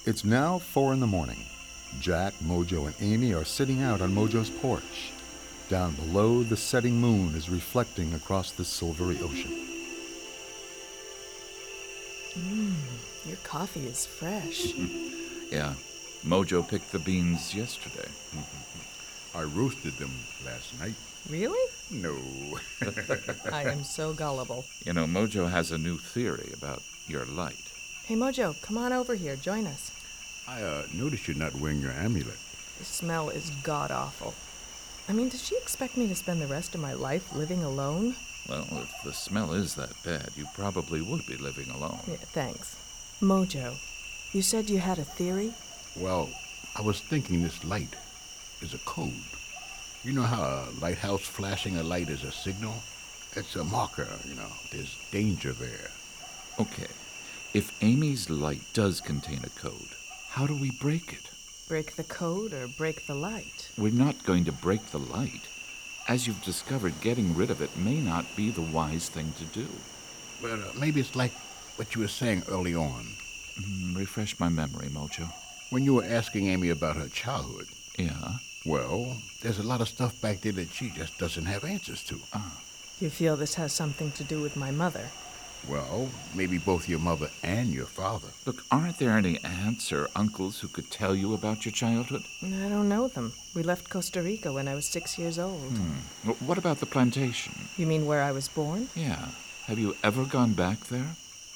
It's now 4 in the morning. Jack, Mojo, and Amy are sitting out on Mojo's porch. Down below, the setting moon is reflecting across the silvery ocean. Your coffee is fresh. Yeah, Mojo picked the beans yesterday. I roasted them last night. Really? No. I am so gullible. You know, Mojo has a new theory about your light. Hey, Mojo, come on over here. Join us. I noticed you're not wearing your amulet. The smell is god-awful. I mean, does she expect me to spend the rest of my life living alone? Well, if the smell is that bad, you probably would be living alone. Yeah, thanks. Mojo, you said you had a theory? Well, I was thinking this light is a code. You know how a lighthouse flashing a light is a signal? It's a marker, There's danger there. Okay, if Amy's light does contain a code, how do we break it? Break the code or break the light? We're not going to break the light. As you've discovered, getting rid of it may not be the wise thing to do. But maybe it's like what you were saying early on. Refresh my memory, Mojo. When you were asking Amy about her childhood. Yeah? Well, there's a lot of stuff back there that she just doesn't have answers to. You feel this has something to do with my mother? Well, maybe both your mother and your father. Look, aren't there any aunts or uncles who could tell you about your childhood? I don't know them. We left Costa Rica when I was 6 years old. What about the plantation? You mean where I was born? Yeah. Have you ever gone back there?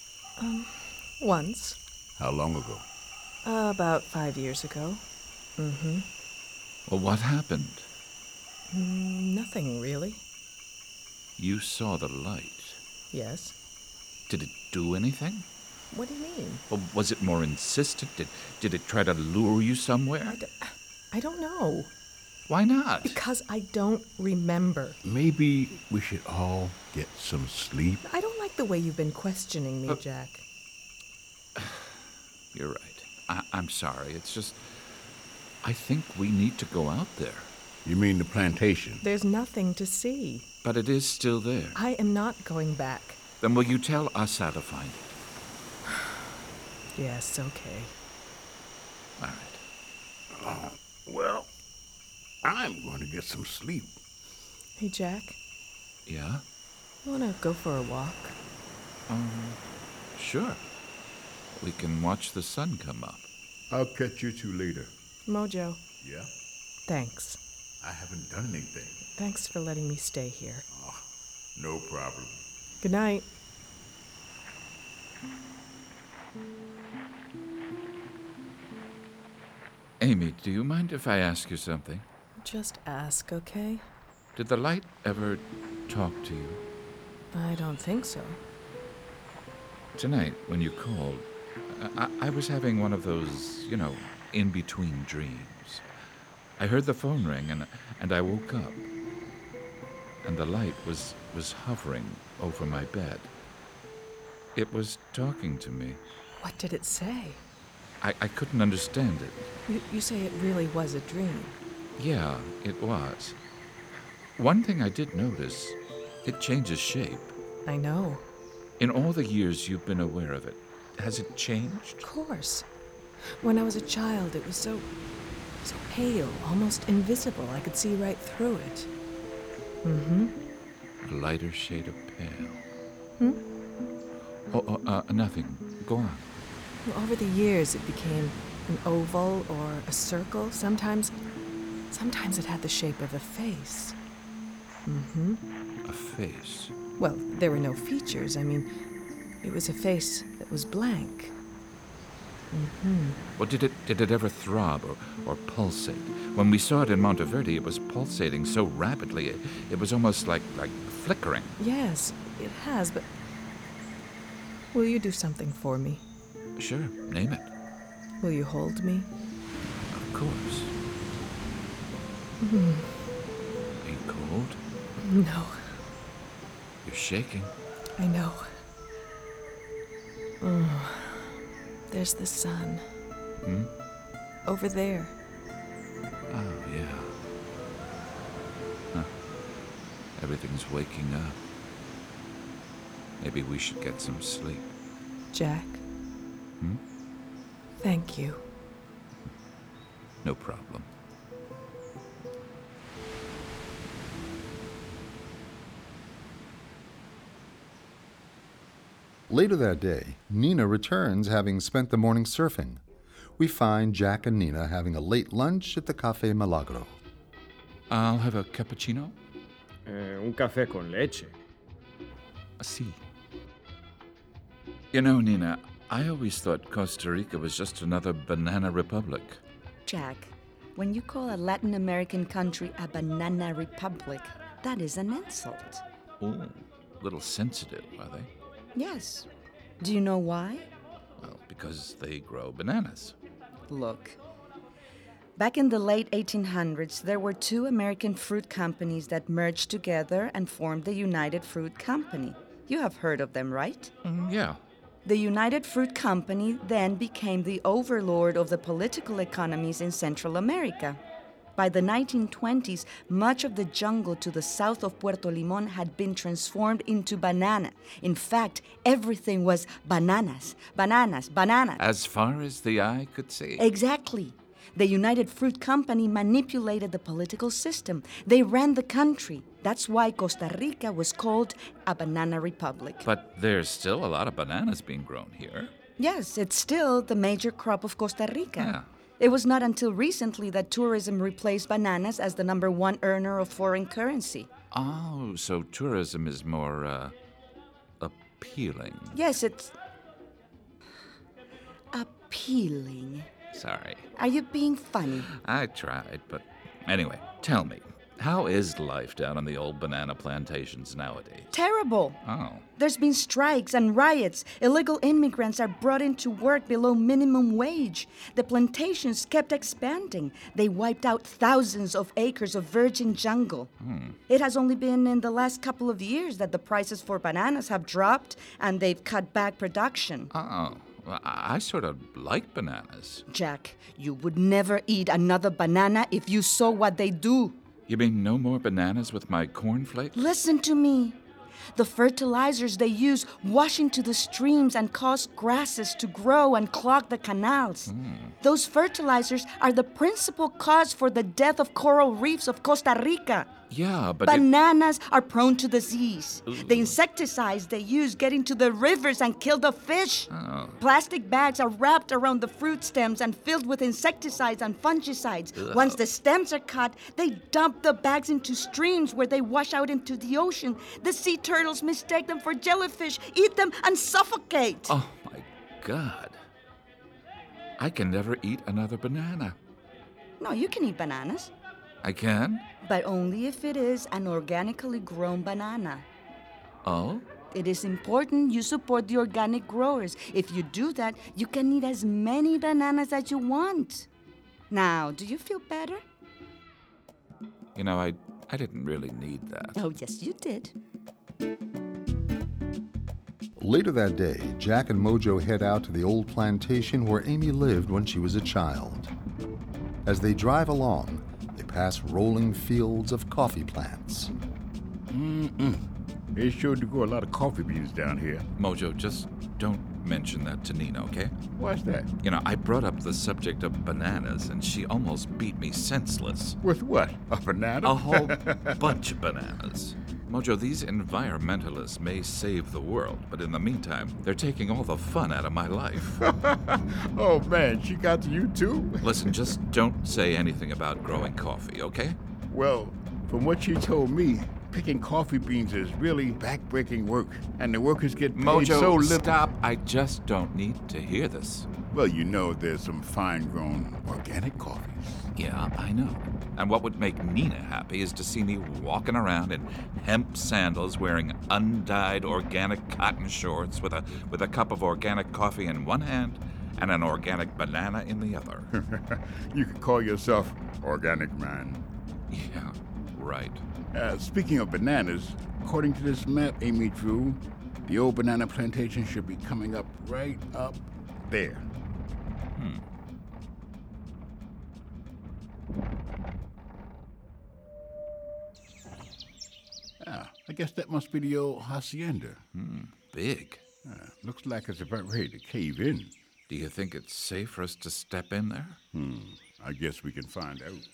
Once. How long ago? About 5 years ago. Well, what happened? Nothing, really. You saw the light. Yes. Did it do anything? What do you mean? Or was it more insistent? Did it try to lure you somewhere? I don't know. Why not? Because I don't remember. Maybe we should all get some sleep. I don't like the way you've been questioning me, Jack. You're right. I'm sorry. It's just, I think we need to go out there. You mean the plantation? There's nothing to see. But it is still there. I am not going back. Then will you tell us how to find it? Yes, okay. All right. Well, I'm going to get some sleep. Hey, Jack, Yeah? you want to go for a walk? Sure. We can watch the sun come up. I'll catch you two later. Mojo, Yeah? thanks. I haven't done anything. Thanks for letting me stay here. No problem. Good night. Amy, do you mind if I ask you something? Just ask, okay? Did the light ever talk to you? I don't think so. Tonight, when you called, I was having one of those, in-between dreams. I heard the phone ring, and I woke up. And the light was hovering over my bed. It was talking to me. What did it say? I couldn't understand it. You say it really was a dream. Yeah, it was. One thing I did notice, it changes shape. I know. In all the years you've been aware of it, has it changed? Of course. When I was a child, it was so pale, almost invisible. I could see right through it. A lighter shade of pale. Nothing. Go on. Over the years, it became an oval or a circle. Sometimes it had the shape of a face. A face. Well, there were no features. I mean, it was a face that was blank. Well, did it ever throb or pulsate? When we saw it in Monteverde, it was pulsating so rapidly, it was almost like flickering. Yes, it has, but... Will you do something for me? Sure, name it. Will you hold me? Of course. Are you cold? No, You're shaking. I know. Oh, there's the sun. Over there. Oh, yeah. Huh. Everything's waking up. Maybe we should get some sleep. Jack? Thank you. No problem. Later that day, Nina returns having spent the morning surfing. We find Jack and Nina having a late lunch at the Café Milagro. I'll have a cappuccino. Un café con leche. See. You know, Nina, I always thought Costa Rica was just another banana republic. Jack, when you call a Latin American country a banana republic, that is an insult. Oh, little sensitive, are they? Yes. Do you know why? Well, because they grow bananas. Look. Back in the late 1800s, there were two American fruit companies that merged together and formed the United Fruit Company. You have heard of them, right? Yeah. The United Fruit Company then became the overlord of the political economies in Central America. By the 1920s, much of the jungle to the south of Puerto Limon had been transformed into banana. In fact, everything was bananas, bananas, bananas. As far as the eye could see. Exactly. The United Fruit Company manipulated the political system. They ran the country. That's why Costa Rica was called a banana republic. But there's still a lot of bananas being grown here. Yes, it's still the major crop of Costa Rica. Yeah. It was not until recently that tourism replaced bananas as the number one earner of foreign currency. Oh, so tourism is more, appealing. Yes, it's appealing. Sorry. Are you being funny? I tried, but anyway, tell me, how is life down on the old banana plantations nowadays? Terrible. Oh. There's been strikes and riots. Illegal immigrants are brought into work below minimum wage. The plantations kept expanding. They wiped out thousands of acres of virgin jungle. It has only been in the last couple of years that the prices for bananas have dropped and they've cut back production. Oh. Well, I sort of like bananas. Jack, you would never eat another banana if you saw what they do. You mean no more bananas with my cornflakes? Listen to me. The fertilizers they use wash into the streams and cause grasses to grow and clog the canals. Those fertilizers are the principal cause for the death of coral reefs of Costa Rica. Yeah, but Bananas are prone to disease. The insecticides they use get into the rivers and kill the fish. Plastic bags are wrapped around the fruit stems and filled with insecticides and fungicides. Once the stems are cut, they dump the bags into streams where they wash out into the ocean. The sea turtles mistake them for jellyfish, eat them, and suffocate. Oh, my God. I can never eat another banana. No, you can eat bananas, I can? but only if it is an organically grown banana. Oh? It is important you support the organic growers. If you do that, you can eat as many bananas as you want. Now, do you feel better? You know, I didn't really need that. Oh, yes, you did. Later that day, Jack and Mojo head out to the old plantation where Amy lived when she was a child. As they drive along, they pass rolling fields of coffee plants. They sure do grow a lot of coffee beans down here. Mojo, just don't mention that to Nina, okay? What's that? You know, I brought up the subject of bananas, and she almost beat me senseless. With what? A banana? A whole bunch of bananas. Mojo, these environmentalists may save the world, but in the meantime, they're taking all the fun out of my life. Oh, man, she got to you, too? Listen, just don't say anything about growing coffee, okay? Well, from what she told me, picking coffee beans is really backbreaking work, and the workers get paid Mojo, so little. stop. I just don't need to hear this. Well, you know there's some fine-grown organic coffees. Yeah, I know. And what would make Nina happy is to see me walking around in hemp sandals wearing undyed organic cotton shorts with a cup of organic coffee in one hand and an organic banana in the other. You could call yourself organic man. Yeah, right. Speaking of bananas, according to this map Amy drew, the old banana plantation should be coming up right up there. I guess that must be the old hacienda. Big. Looks like it's about ready to cave in. Do you think it's safe for us to step in there? I guess we can find out.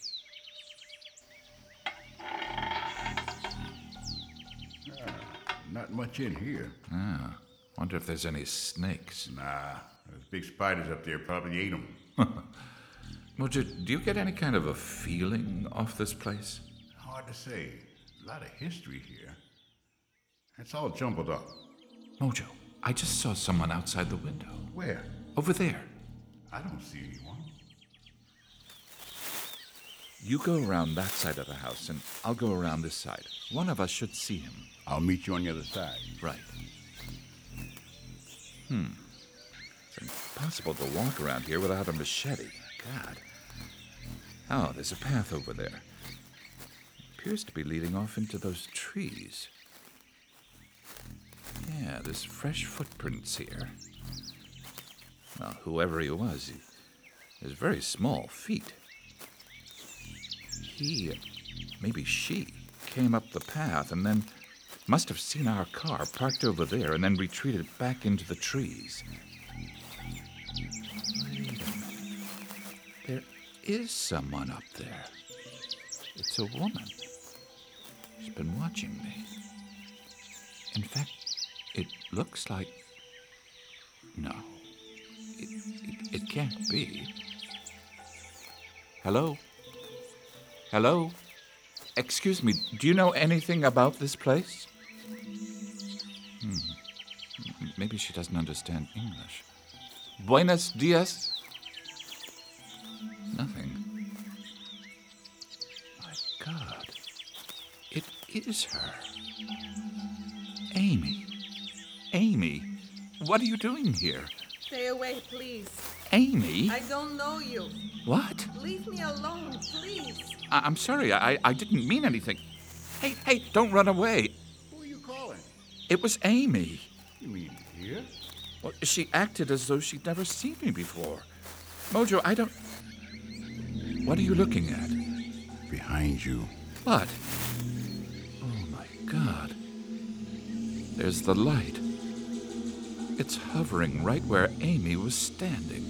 Not much in here. Wonder if there's any snakes. Nah, those big spiders up there probably ate them. Mojo, do you get any kind of a feeling off this place? Hard to say. A lot of history here. It's all jumbled up. Mojo, I just saw someone outside the window. Where? Over there. I don't see anyone. You go around that side of the house, and I'll go around this side. One of us should see him. I'll meet you on the other side. Right. It's impossible to walk around here without a machete. God. Oh, there's a path over there. Appears to be leading off into those trees. Yeah, there's fresh footprints here. Well, whoever he was, he has very small feet. Maybe she, came up the path and then must have seen our car parked over there and then retreated back into the trees. Wait a minute. There is someone up there. It's a woman. She's been watching me. In fact, it looks like... No. It can't be. Hello? Hello? Excuse me, do you know anything about this place? Maybe she doesn't understand English. Buenos dias? Nothing. My God. It is her. Amy. Amy, what are you doing here? Stay away, please. Amy? I don't know you. What? Leave me alone, please. I'm sorry, I didn't mean anything. Hey, don't run away. Who are you calling? It was Amy. You mean here? Well, she acted as though she'd never seen me before. Mojo, I don't... What are you looking at? Behind you. What? Oh, my God. There's the light. It's hovering right where Amy was standing.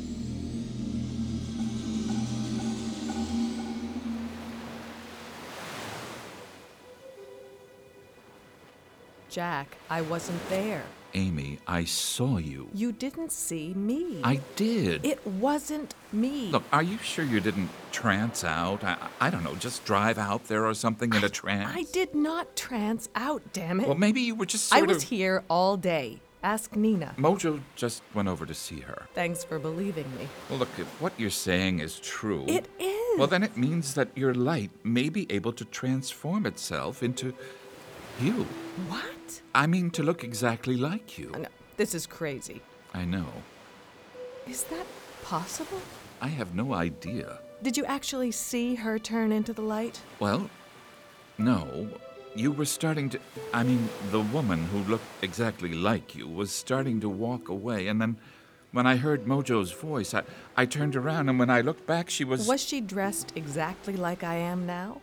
Jack, I wasn't there. Amy, I saw you. You didn't see me. I did. It wasn't me. Look, are you sure you didn't trance out? I don't know, just drive out there or something in a trance? I did not trance out, damn it. Well, maybe you were just I sort was of... here all day. Ask Nina. Mojo just went over to see her. Thanks for believing me. Well, look, if what you're saying is true... It is. Well, then it means that your light may be able to transform itself into you. What? I mean, to look exactly like you. No, this is crazy. I know. Is that possible? I have no idea. Did you actually see her turn into the light? Well, no. You were starting to... I mean, the woman who looked exactly like you was starting to walk away, and then when I heard Mojo's voice, I turned around, and when I looked back, she was... Was she dressed exactly like I am now?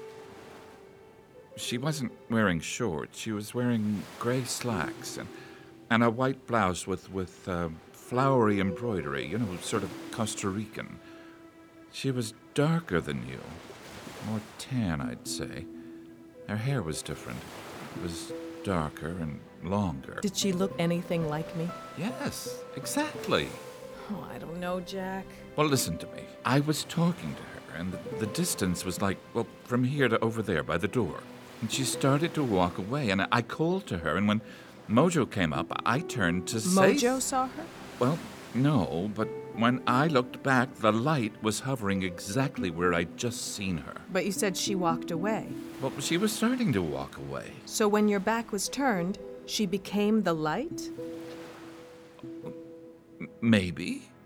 She wasn't wearing shorts. She was wearing gray slacks and a white blouse with flowery embroidery, you know, sort of Costa Rican. She was darker than you. More tan, I'd say. Her hair was different. It was darker and longer. Did she look anything like me? Yes, exactly. Oh, I don't know, Jack. Well, listen to me. I was talking to her, and the distance was like, well, from here to over there by the door. And she started to walk away, and I called to her, and when Mojo came up, I turned to say... Mojo saw her? Well, no, but when I looked back, the light was hovering exactly where I'd just seen her. But you said she walked away. Well, she was starting to walk away. So when your back was turned, she became the light? Maybe.